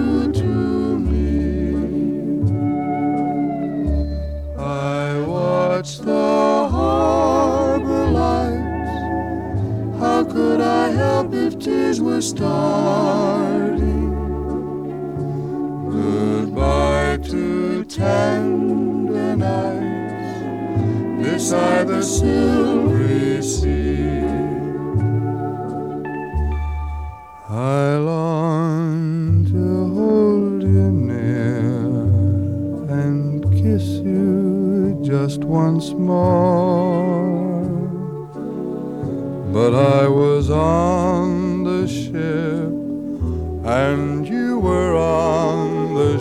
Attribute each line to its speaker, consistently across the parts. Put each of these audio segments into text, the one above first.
Speaker 1: you to me. I watched the harbor lights. How could I help if tears were starting? Goodbye to tender nights beside the silvery sea. I long to hold you near and kiss you just once more, but I was on the ship and you were on the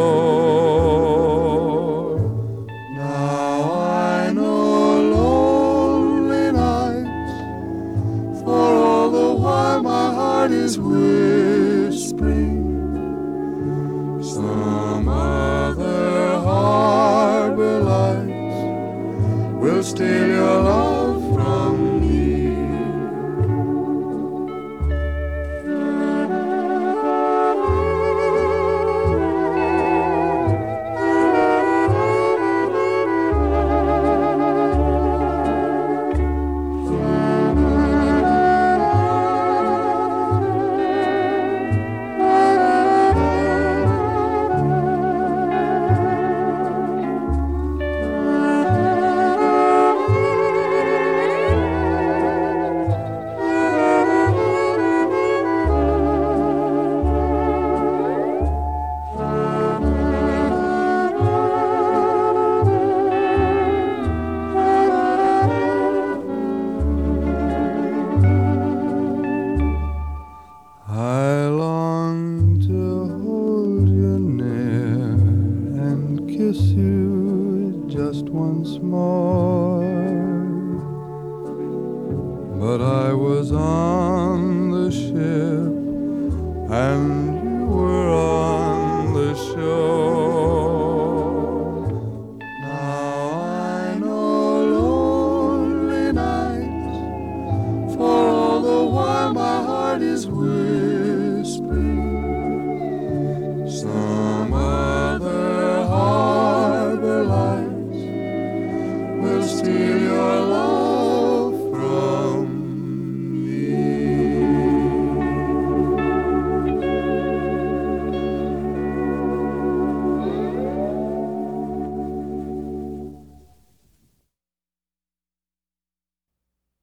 Speaker 1: shore. Now I know lonely nights, for all the while my heart is whispering some other harbor lights will steal your love from me. I long to hold you near and kiss you just once more, but I was on the ship and